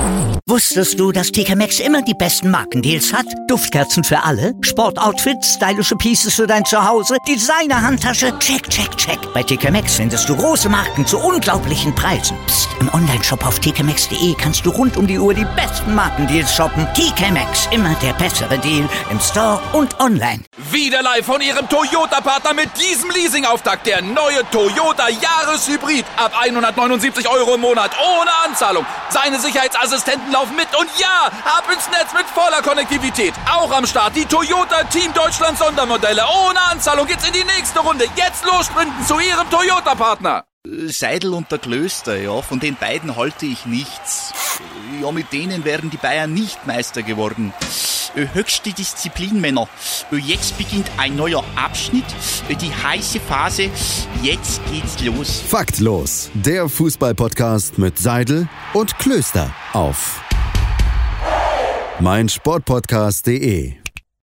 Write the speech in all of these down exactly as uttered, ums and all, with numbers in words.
Wusstest du, dass T K Maxx immer die besten Markendeals hat? Duftkerzen für alle, Sportoutfits, stylische Pieces für dein Zuhause, Designer-Handtasche, check, check, check. Bei T K Maxx findest du große Marken zu unglaublichen Preisen. Psst. Im Onlineshop auf t k maxx punkt d e kannst du rund um die Uhr die besten Markendeals shoppen. T K Maxx, immer der bessere Deal im Store und online. Wieder live von Ihrem Toyota-Partner mit diesem Leasing-Auftakt. Der neue Toyota Jahreshybrid. Ab hundertneunundsiebzig Euro im Monat. Ohne Anzahlung. Seine Sicherheitsassistenten laufen mit. Und ja, ab ins Netz mit voller Konnektivität. Auch am Start die Toyota Team Deutschland Sondermodelle. Ohne Anzahlung geht's in die nächste Runde. Jetzt los sprinten zu Ihrem Toyota-Partner. Seidel und der Klöster, ja, von den beiden halte ich nichts. Ja, mit denen wären die Bayern nicht Meister geworden. Höchste Disziplin, Männer. Jetzt beginnt ein neuer Abschnitt, die heiße Phase. Jetzt geht's los. Faktlos, der Fußball-Podcast mit Seidel und Klöster auf meinsportpodcast punkt de.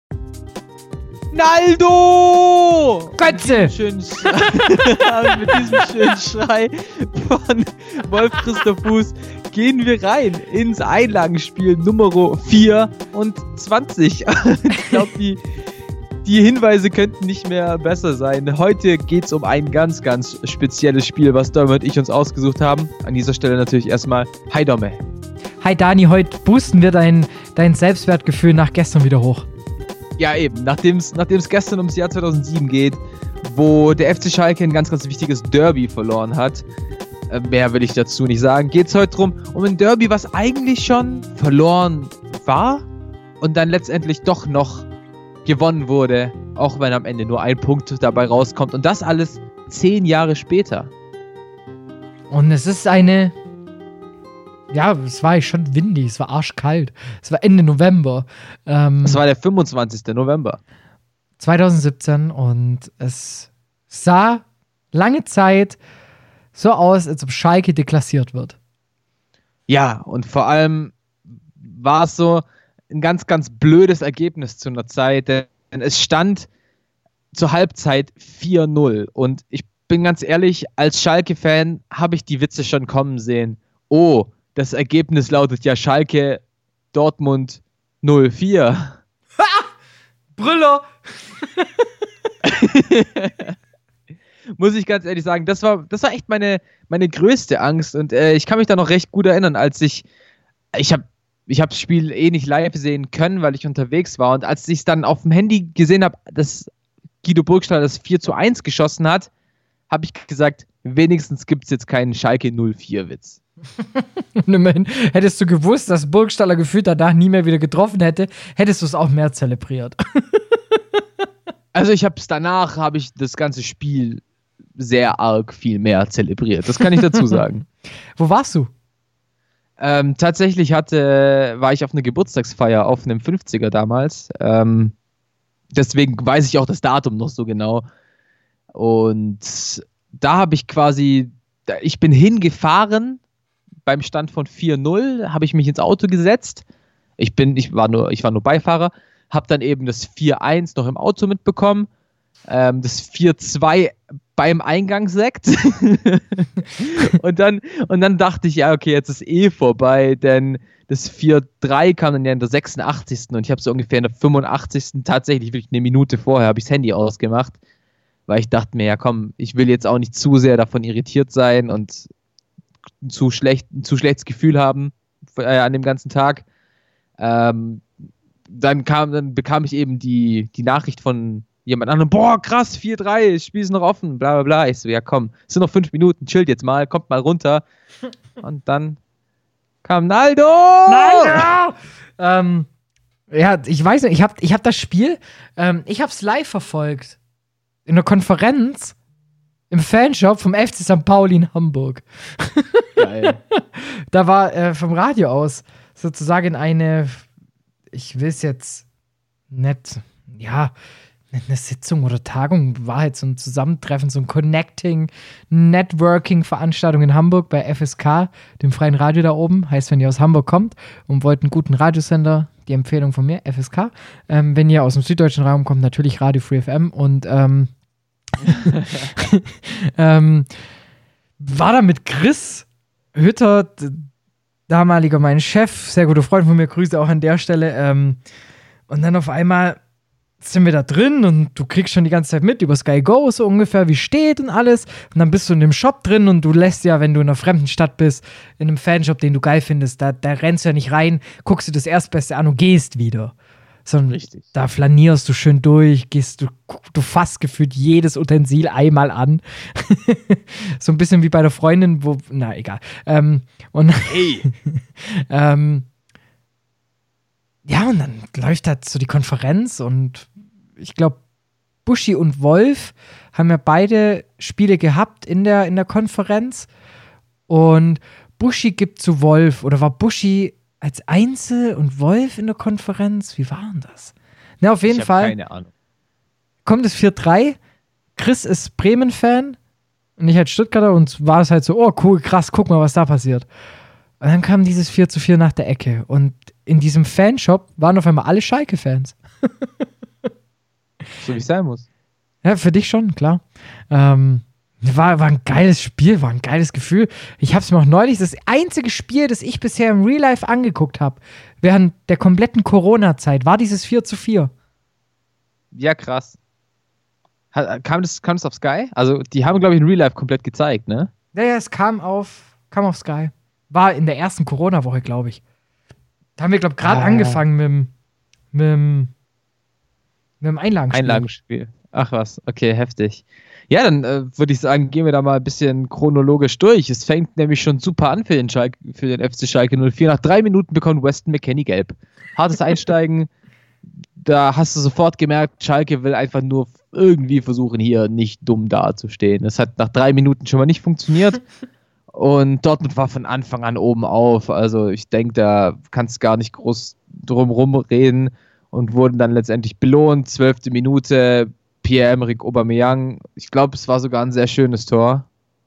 Naldo! Götze! Mit diesem schönen, mit diesem schönen Schrei von Wolf Christoph Fuß gehen wir rein ins Einlagenspiel Nummer vierundzwanzig. Ich glaube, die, die Hinweise könnten nicht mehr besser sein. Heute geht es um ein ganz, ganz spezielles Spiel, was Dome und ich uns ausgesucht haben. An dieser Stelle natürlich erstmal Hi Dome. Hi Dani, heute boosten wir dein, dein Selbstwertgefühl nach gestern wieder hoch. Ja, eben. Nachdem es gestern ums Jahr zweitausendsieben geht, wo der F C Schalke ein ganz, ganz wichtiges Derby verloren hat, äh, mehr will ich dazu nicht sagen, geht es heute drum um ein Derby, was eigentlich schon verloren war und dann letztendlich doch noch gewonnen wurde, auch wenn am Ende nur ein Punkt dabei rauskommt. Und das alles zehn Jahre später. Und es ist eine... Ja, es war schon windig, es war arschkalt. Es war Ende November. Ähm, es war der fünfundzwanzigsten November. zweitausendsiebzehn und es sah lange Zeit so aus, als ob Schalke deklassiert wird. Ja, und vor allem war es so ein ganz, ganz blödes Ergebnis zu einer Zeit, denn es stand zur Halbzeit vier null. Und ich bin ganz ehrlich, als Schalke-Fan habe ich die Witze schon kommen sehen. Oh, das Ergebnis lautet ja Schalke Dortmund null vier. Ha! Brüller! Muss ich ganz ehrlich sagen, das war, das war echt meine, meine größte Angst. Und äh, ich kann mich da noch recht gut erinnern, als ich, ich habe ich hab das Spiel eh nicht live sehen können, weil ich unterwegs war. Und als ich es dann auf dem Handy gesehen habe, dass Guido Burgstaller das vier zu eins geschossen hat, habe ich gesagt, wenigstens gibt es jetzt keinen Schalke null vier Witz. Und immerhin, hättest du gewusst, dass Burgstaller gefühlt danach nie mehr wieder getroffen hätte, hättest du es auch mehr zelebriert. Also ich habe es danach, habe ich das ganze Spiel sehr arg viel mehr zelebriert. Das kann ich dazu sagen. Wo warst du? Ähm, tatsächlich hatte, war ich auf einer Geburtstagsfeier auf einem fünfziger damals. Ähm, deswegen weiß ich auch das Datum noch so genau. Und da habe ich quasi, ich bin hingefahren. Beim Stand von vier null habe ich mich ins Auto gesetzt. Ich bin, ich war nur, ich war nur Beifahrer. Habe dann eben das vier eins noch im Auto mitbekommen. Ähm, das vier zwei beim Eingangssekt. und, dann, und dann dachte ich, ja, okay, jetzt ist eh vorbei, denn das vier drei kam dann ja in der sechsundachtzigsten und ich habe so ungefähr in der fünfundachtzigsten tatsächlich wirklich eine Minute vorher habe ich das Handy ausgemacht, weil ich dachte mir, ja komm, ich will jetzt auch nicht zu sehr davon irritiert sein und zu schlecht, ein zu schlechtes Gefühl haben äh, an dem ganzen Tag. Ähm, dann kam, dann bekam ich eben die, die Nachricht von jemand anderem, boah, krass, vier drei, das Spiel ist noch offen, bla bla bla. Ich so, ja komm, es sind noch fünf Minuten, chillt jetzt mal, kommt mal runter. Und dann kam Naldo! Naldo! ähm, ja, ich weiß nicht, ich hab, ich hab das Spiel, ähm, ich hab's live verfolgt. In einer Konferenz im Fanshop vom F C Sankt Pauli in Hamburg. Geil. Da war äh, vom Radio aus sozusagen eine, ich will es jetzt nicht, ja, nicht eine Sitzung oder Tagung, war halt so ein Zusammentreffen, so ein Connecting, Networking-Veranstaltung in Hamburg bei F S K, dem freien Radio da oben. Heißt, wenn ihr aus Hamburg kommt und wollt einen guten Radiosender, die Empfehlung von mir, F S K. Ähm, wenn ihr aus dem süddeutschen Raum kommt, natürlich Radio Free F M und ähm, ähm, war da mit Chris Hütter, damaliger mein Chef, sehr guter Freund von mir, Grüße auch an der Stelle. Ähm, und dann auf einmal sind wir da drin und du kriegst schon die ganze Zeit mit über Sky Go so ungefähr, wie steht und alles. Und dann bist du in dem Shop drin und du lässt ja, wenn du in einer fremden Stadt bist, in einem Fanshop, den du geil findest, da, da rennst du ja nicht rein, guckst du das Erstbeste an und gehst wieder. Sondern Richtig. Da flanierst du schön durch, gehst du, du fasst gefühlt jedes Utensil einmal an. So ein bisschen wie bei der Freundin, wo, na egal. Ähm, und Hey! ähm, ja, und dann läuft halt so die Konferenz und ich glaube, Buschi und Wolf haben ja beide Spiele gehabt in der, in der Konferenz und Buschi gibt zu Wolf, oder war Buschi als Einzel und Wolf in der Konferenz? Wie war denn das? Na, auf jeden ich hab Fall keine Ahnung. kommt es vier drei, Chris ist Bremen-Fan und ich als Stuttgarter und war es halt so, oh cool, krass, guck mal, was da passiert. Und dann kam dieses vier zu vier nach der Ecke und in diesem Fanshop waren auf einmal alle Schalke-Fans. So wie es sein muss. Ja, für dich schon, klar. Ähm, war, war ein geiles Spiel, war ein geiles Gefühl. Ich habe es mir auch neulich, das einzige Spiel, das ich bisher im Real Life angeguckt habe, während der kompletten Corona-Zeit, war dieses vier zu vier. Ja, krass. Hat, kam, das, kam das auf Sky? Also, die haben, glaube ich, in Real Life komplett gezeigt, ne? Ja, ja, es kam auf, kam auf Sky. War in der ersten Corona-Woche, glaube ich. Da haben wir, glaube ich, gerade Ah. angefangen mit dem, mit dem, mit dem Einlagenspiel. Einlagenspiel. Ach was, okay, heftig. Ja, dann äh, würde ich sagen, gehen wir da mal ein bisschen chronologisch durch. Es fängt nämlich schon super an für den, Schalke, für den F C Schalke null vier. Nach drei Minuten bekommt Weston McKennie gelb. Hartes Einsteigen. Da hast du sofort gemerkt, Schalke will einfach nur irgendwie versuchen, hier nicht dumm dazustehen. Das hat nach drei Minuten schon mal nicht funktioniert. Und Dortmund war von Anfang an oben auf. Also ich denke, da kannst du gar nicht groß drum rumreden und wurden dann letztendlich belohnt. Zwölfte Minute, Pierre-Emerick Aubameyang. Ich glaube, es war sogar ein sehr schönes Tor.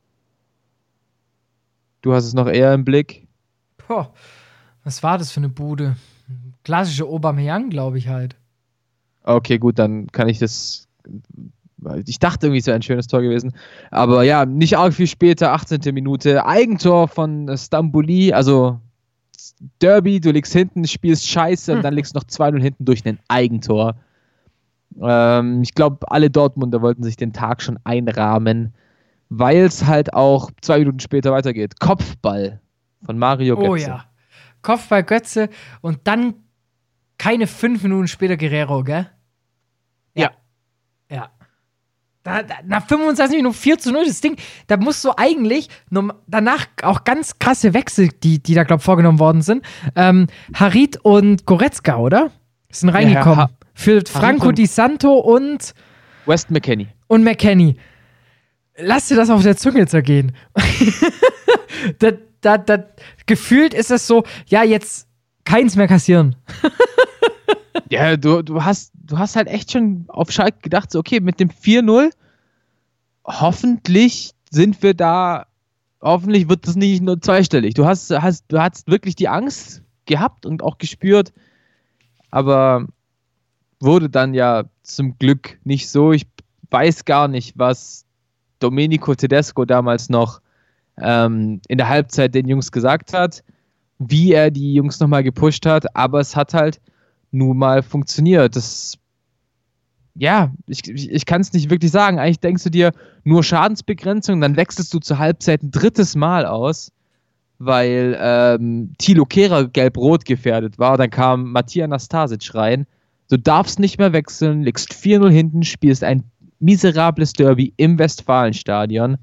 Du hast es noch eher im Blick. Boah, was war das für eine Bude? Klassische Aubameyang, glaube ich halt. Okay, gut, dann kann ich das... Ich dachte irgendwie, es wäre ein schönes Tor gewesen. Aber ja, nicht arg viel später, achtzehnte Minute, Eigentor von Stambouli, also Derby, du liegst hinten, spielst scheiße hm. und dann liegst du noch zwei null hinten durch ein Eigentor. Ähm, ich glaube, alle Dortmunder wollten sich den Tag schon einrahmen, weil es halt auch zwei Minuten später weitergeht. Kopfball von Mario Götze. Oh ja, Kopfball Götze und dann keine fünf Minuten später Guerrero, gell? Ja. Ja. Da, da, nach fünfundzwanzig Minuten vier zu null, das Ding, da musst du eigentlich nur, danach auch ganz krasse Wechsel, die, die da, glaube ich, vorgenommen worden sind. Ähm, Harit und Goretzka, oder? Sind reingekommen. Ja, ha- Für Franco Di Santo und Weston McKennie. und McKennie. Lass dir das auf der Zunge zergehen. da, da, da, gefühlt ist es so, ja, jetzt keins mehr kassieren. Ja, du, du, hast, du hast halt echt schon auf Schalke gedacht, so okay, mit dem vier null, hoffentlich sind wir da, hoffentlich wird das nicht nur zweistellig. Du hast, hast, du hast wirklich die Angst gehabt und auch gespürt, aber wurde dann ja zum Glück nicht so. Ich weiß gar nicht, was Domenico Tedesco damals noch ähm, in der Halbzeit den Jungs gesagt hat, wie er die Jungs nochmal gepusht hat, aber es hat halt nun mal funktioniert. Das, ja, ich, ich, ich kann es nicht wirklich sagen. Eigentlich denkst du dir, nur Schadensbegrenzung, dann wechselst du zur Halbzeit ein drittes Mal aus, weil ähm, Thilo Kehrer gelb-rot gefährdet war. Dann kam Matija Nastasic rein. Du darfst nicht mehr wechseln, liegst vier null hinten, spielst ein miserables Derby im Westfalenstadion.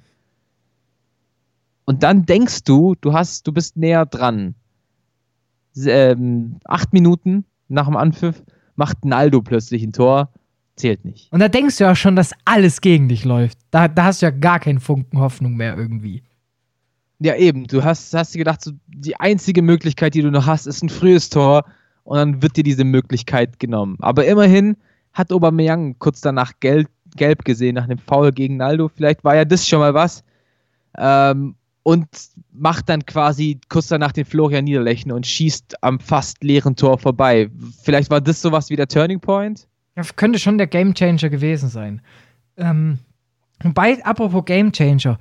Und dann denkst du, du hast, du bist näher dran. Ähm, acht Minuten nach dem Anpfiff macht Naldo plötzlich ein Tor. Zählt nicht. Und da denkst du ja schon, dass alles gegen dich läuft. Da, da hast du ja gar keinen Funken Hoffnung mehr irgendwie. Ja, eben. Du hast, hast dir gedacht, so, die einzige Möglichkeit, die du noch hast, ist ein frühes Tor. Und dann wird dir diese Möglichkeit genommen. Aber immerhin hat Aubameyang kurz danach gelb, gelb gesehen, nach einem Foul gegen Naldo. Vielleicht war ja das schon mal was. Ähm, und macht dann quasi kurz danach den Florian Niederlechner und schießt am fast leeren Tor vorbei. Vielleicht war das sowas wie der Turning Point? Das könnte schon der Gamechanger gewesen sein. Ähm, wobei, apropos Gamechanger,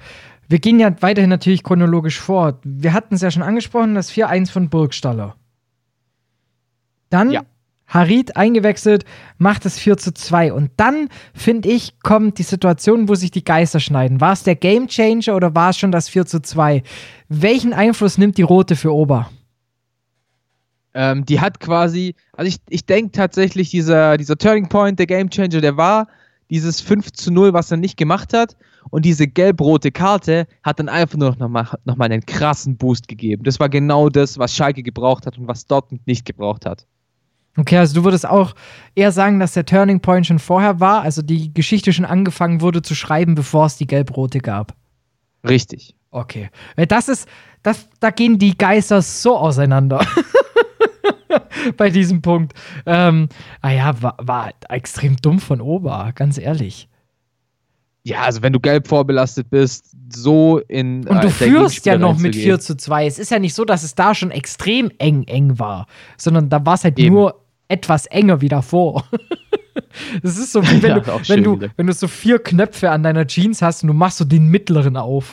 Wir gehen ja weiterhin natürlich chronologisch vor. Wir hatten es ja schon angesprochen, das vier eins von Burgstaller. Dann Ja. Harit eingewechselt, macht es vier zu zwei. Und dann, finde ich, kommt die Situation, wo sich die Geister schneiden. War es der Gamechanger oder war es schon das vier zu zwei? Welchen Einfluss nimmt die Rote für Ober? Ähm, die hat quasi, also ich, ich denke tatsächlich, dieser, dieser Turning Point, der Gamechanger, der war dieses fünf zu null, was er nicht gemacht hat. Und diese gelb-rote Karte hat dann einfach nur noch mal, noch mal einen krassen Boost gegeben. Das war genau das, was Schalke gebraucht hat und was Dortmund nicht gebraucht hat. Okay, also du würdest auch eher sagen, dass der Turning Point schon vorher war, also die Geschichte schon angefangen wurde zu schreiben, bevor es die gelb-rote gab. Richtig. Okay. Weil das ist, das, da gehen die Geister so auseinander. Bei diesem Punkt. Ähm, ah ja, war, war extrem dumm von Ober, ganz ehrlich. Ja, also wenn du gelb vorbelastet bist, so in Und du äh, führst ja noch mit reinzugehen. vier zu zwei. Es ist ja nicht so, dass es da schon extrem eng eng war, sondern da war es halt Eben. nur etwas enger wie davor. Das ist so, wie wenn, Ja, du, auch wenn, schön du, gesagt. wenn du so vier Knöpfe an deiner Jeans hast und du machst so den mittleren auf.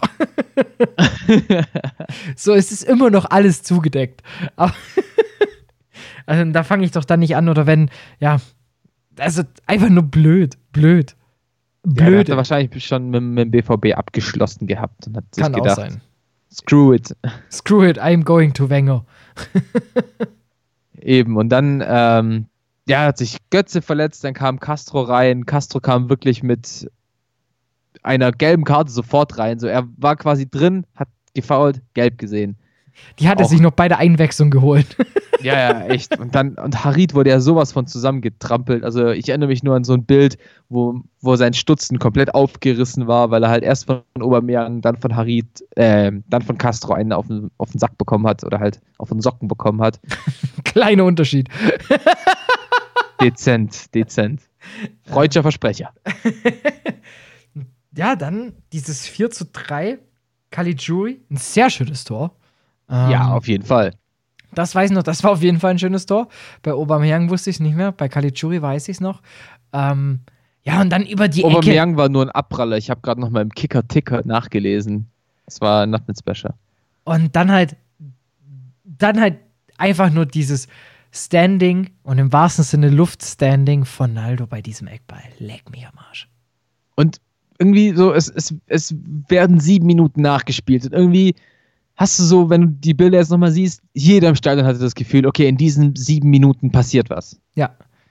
So, es ist immer noch alles zugedeckt. Aber also, da fange ich doch dann nicht an. Oder wenn, ja, also einfach nur blöd, blöd. Ja, der Blöd. hat er wahrscheinlich schon mit, mit dem B V B abgeschlossen gehabt und hat sich Kann auch gedacht, sein. screw it. Screw it, I'm going to Wenger. Eben, und dann ähm, ja, hat sich Götze verletzt, dann kam Castro rein. Castro kam wirklich mit einer gelben Karte sofort rein. So, er war quasi drin, hat gefoult, gelb gesehen. Die hat er Auch- sich noch bei der Einwechslung geholt. Ja, ja, echt. Und dann, und Harit wurde ja sowas von zusammengetrampelt. Also ich erinnere mich nur an so ein Bild, wo, wo sein Stutzen komplett aufgerissen war, weil er halt erst von Aubameyang, dann von Harit, äh, dann von Castro einen auf den, auf den Sack bekommen hat oder halt auf den Socken bekommen hat. Kleiner Unterschied. Dezent, dezent. Freudscher Versprecher. Ja, dann dieses vier zu drei, Caligiuri, ein sehr schönes Tor. Ähm, Ja, auf jeden Fall. Das weiß ich noch, das war auf jeden Fall ein schönes Tor. Bei Aubameyang wusste ich es nicht mehr, bei Caligiuri weiß ich es noch. Ähm, ja, und dann über die Ecke. Aubameyang war nur ein Abpraller. Ich habe gerade noch mal im Kicker-Ticker nachgelesen. Das war not mit Special. Und dann halt, dann halt einfach nur dieses Standing und im wahrsten Sinne Luftstanding von Naldo bei diesem Eckball. Leck mich am Arsch. Und irgendwie so, es, es, es werden sieben Minuten nachgespielt. Und irgendwie hast du so, wenn du die Bilder jetzt nochmal siehst, jeder im Stadion hatte das Gefühl, okay, in diesen sieben Minuten passiert was. Ja.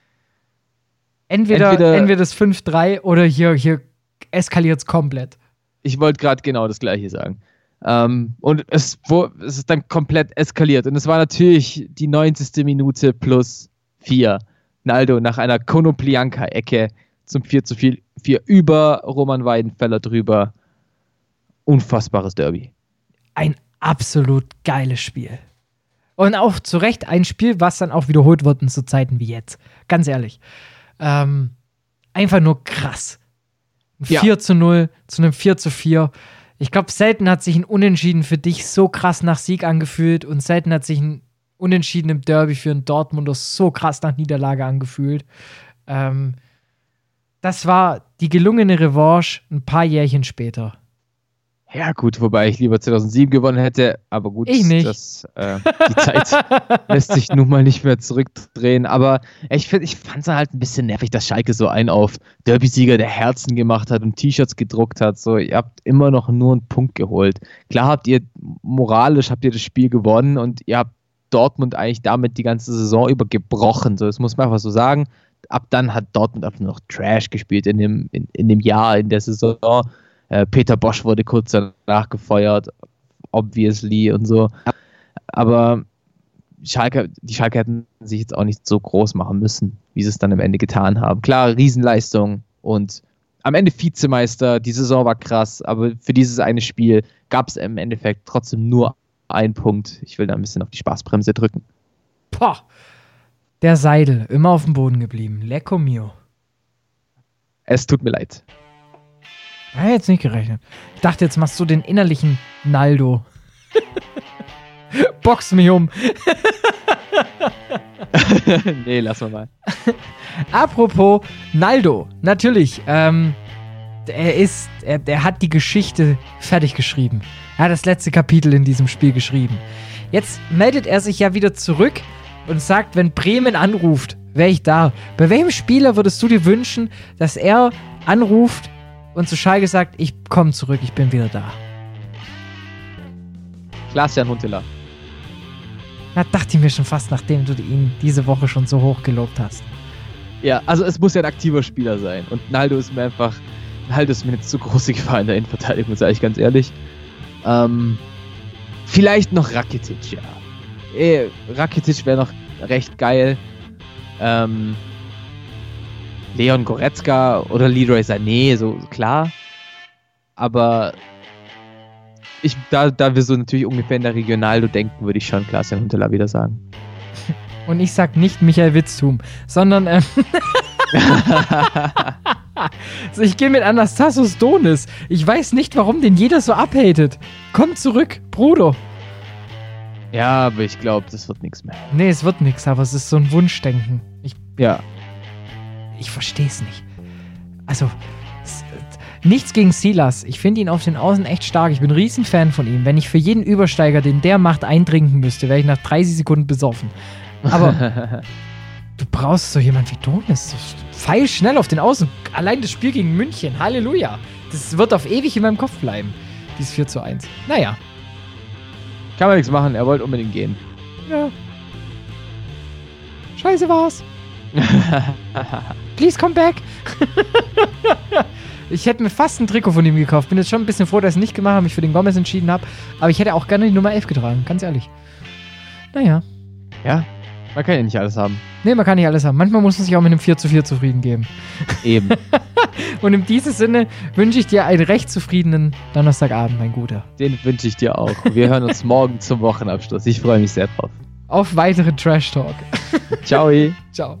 Entweder, entweder, Entweder- das fünf drei oder hier, hier eskaliert es komplett. Ich wollte gerade genau das Gleiche sagen. Ähm, und es, wo, es ist dann komplett eskaliert. Und es war natürlich die neunzigste Minute plus vier. Naldo nach einer Konoplyanka-Ecke zum vier zu vier über Roman Weidenfeller drüber. Unfassbares Derby. Ein absolut geiles Spiel. Und auch zu Recht ein Spiel, was dann auch wiederholt wird in so Zeiten wie jetzt. Ganz ehrlich. Ähm, einfach nur krass. Ein Ja. vier zu null zu einem vier zu vier. Ich glaube, selten hat sich ein Unentschieden für dich so krass nach Sieg angefühlt und selten hat sich ein Unentschieden im Derby für einen Dortmunder so krass nach Niederlage angefühlt. Ähm, das war die gelungene Revanche ein paar Jährchen später. Ja, gut, wobei ich lieber zweitausendsieben gewonnen hätte, aber gut, Ich nicht. Das, äh, die Zeit lässt sich nun mal nicht mehr zurückdrehen. Aber ich, find, ich fand es halt ein bisschen nervig, dass Schalke so einen auf Derby-Sieger der Herzen gemacht hat und T-Shirts gedruckt hat. So, ihr habt immer noch nur einen Punkt geholt. Klar habt ihr moralisch habt ihr das Spiel gewonnen und ihr habt Dortmund eigentlich damit die ganze Saison über gebrochen. So, das muss man einfach so sagen. Ab dann hat Dortmund einfach nur noch Trash gespielt in dem, in, in dem Jahr, in der Saison. Äh, Peter Bosch wurde kurz danach gefeuert, obviously und so. Aber Schalke, die Schalke hätten sich jetzt auch nicht so groß machen müssen, wie sie es dann am Ende getan haben. Klar, Riesenleistung und am Ende Vizemeister, die Saison war krass, aber für dieses eine Spiel gab es im Endeffekt trotzdem nur einen Punkt. Ich will da ein bisschen auf die Spaßbremse drücken. Boah. Der Seidel, immer auf dem Boden geblieben. Lecco mio. Es tut mir leid. Ich hätte jetzt nicht gerechnet. Ich dachte, jetzt machst du den innerlichen Naldo. Box mich um. Nee, lassen wir mal. Apropos Naldo, natürlich. Ähm, er ist, er, er hat die Geschichte fertig geschrieben. Er hat das letzte Kapitel in diesem Spiel geschrieben. Jetzt meldet er sich ja wieder zurück und sagt, wenn Bremen anruft, wäre ich da. Bei welchem Spieler würdest du dir wünschen, dass er anruft und zu Schalke sagt, ich komme zurück, ich bin wieder da? Klaas-Jan Huntelaar. Na, dachte ich mir schon fast, nachdem du ihn diese Woche schon so hoch gelobt hast. Ja, also es muss ja ein aktiver Spieler sein. Und Naldo ist mir einfach, Naldo ist mir eine zu große Gefahr in der Innenverteidigung, sage ich ganz ehrlich. Ähm, vielleicht noch Rakitic, ja. Eh, Rakitic wäre noch recht geil. Ähm, Leon Goretzka oder Leroy Sané, so klar. Aber ich, da, da wir so natürlich ungefähr in der Regionaldo denken, würde ich schon Klaas-Jan Huntelaar wieder sagen. Und ich sag nicht Michael Witztum, sondern ähm also ich gehe mit Anastasios Donis. Ich weiß nicht, warum den jeder so abhatet. Komm zurück, Bruder. Ja, aber ich glaube, das wird nichts mehr. Nee, es wird nichts, aber es ist so ein Wunschdenken. Ich, ja. Ich verstehe es nicht. Also, es, nichts gegen Silas. Ich finde ihn auf den Außen echt stark. Ich bin ein Riesenfan von ihm. Wenn ich für jeden Übersteiger, den der macht, eintrinken müsste, wäre ich nach dreißig Sekunden besoffen. Aber du brauchst so jemand wie Donis. Pfeil schnell auf den Außen. Allein das Spiel gegen München. Halleluja. Das wird auf ewig in meinem Kopf bleiben. Dieses vier zu eins. Naja. Kann man nichts machen. Er wollte unbedingt gehen. Ja. Scheiße war's. Please come back. Ich hätte mir fast ein Trikot von ihm gekauft. Bin jetzt schon ein bisschen froh, dass ich es nicht gemacht habe, mich für den Gomez entschieden habe. Aber ich hätte auch gerne die Nummer elf getragen. Ganz ehrlich. Naja. Ja. Man kann ja nicht alles haben. Nee, man kann nicht alles haben. Manchmal muss man sich auch mit einem vier zu vier zufrieden geben. Eben. Und in diesem Sinne wünsche ich dir einen recht zufriedenen Donnerstagabend, mein Guter. Den wünsche ich dir auch. Wir hören uns morgen zum Wochenabschluss. Ich freue mich sehr drauf. Auf weiteren Trash Talk. Ciao. Ciao.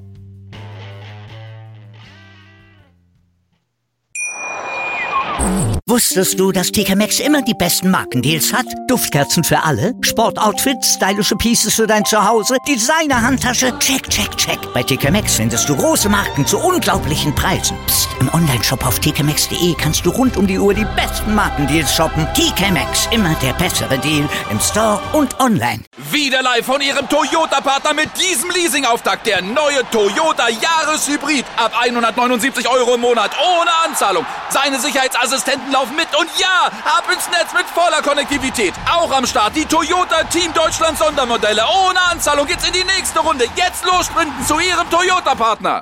Wusstest du, dass T K Maxx immer die besten Markendeals hat? Duftkerzen für alle, Sportoutfits, stylische Pieces für dein Zuhause, Designer-Handtasche, check, check, check. Bei T K Maxx findest du große Marken zu unglaublichen Preisen. Psst. Im Onlineshop auf t k maxx punkt de kannst du rund um die Uhr die besten Markendeals shoppen. T K Maxx, immer der bessere Deal im Store und online. Wieder live von ihrem Toyota-Partner mit diesem Leasing-Auftakt. Der neue Toyota Jahreshybrid. Ab hundertneunundsiebzig Euro im Monat ohne Anzahlung. Seine Sicherheitsassistenten laufen mit und ja, ab ins Netz mit voller Konnektivität. Auch am Start die Toyota Team Deutschland Sondermodelle. Ohne Anzahlung geht's in die nächste Runde. Jetzt los sprinten zu ihrem Toyota-Partner.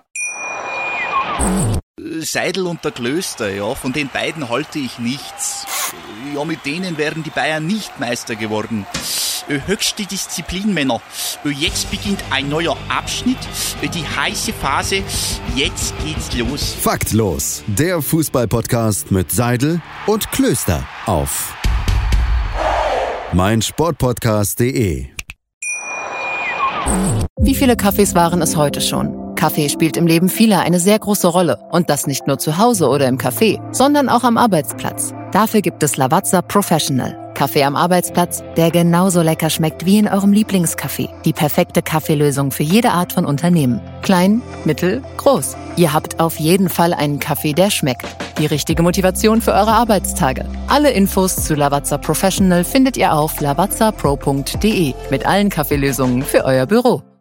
Seidel und der Klöster, ja, von den beiden halte ich nichts. Ja, mit denen wären die Bayern nicht Meister geworden. Höchste Disziplin, Männer. Jetzt beginnt ein neuer Abschnitt, die heiße Phase. Jetzt geht's los. Faktlos, der Fußball-Podcast mit Seidel und Klöster auf meinsportpodcast punkt de. Wie viele Kaffees waren es heute schon? Kaffee spielt im Leben vieler eine sehr große Rolle. Und das nicht nur zu Hause oder im Café, sondern auch am Arbeitsplatz. Dafür gibt es Lavazza Professional. Kaffee am Arbeitsplatz, der genauso lecker schmeckt wie in eurem Lieblingscafé. Die perfekte Kaffeelösung für jede Art von Unternehmen. Klein, mittel, groß. Ihr habt auf jeden Fall einen Kaffee, der schmeckt. Die richtige Motivation für eure Arbeitstage. Alle Infos zu Lavazza Professional findet ihr auf lavazza pro punkt de mit allen Kaffeelösungen für euer Büro.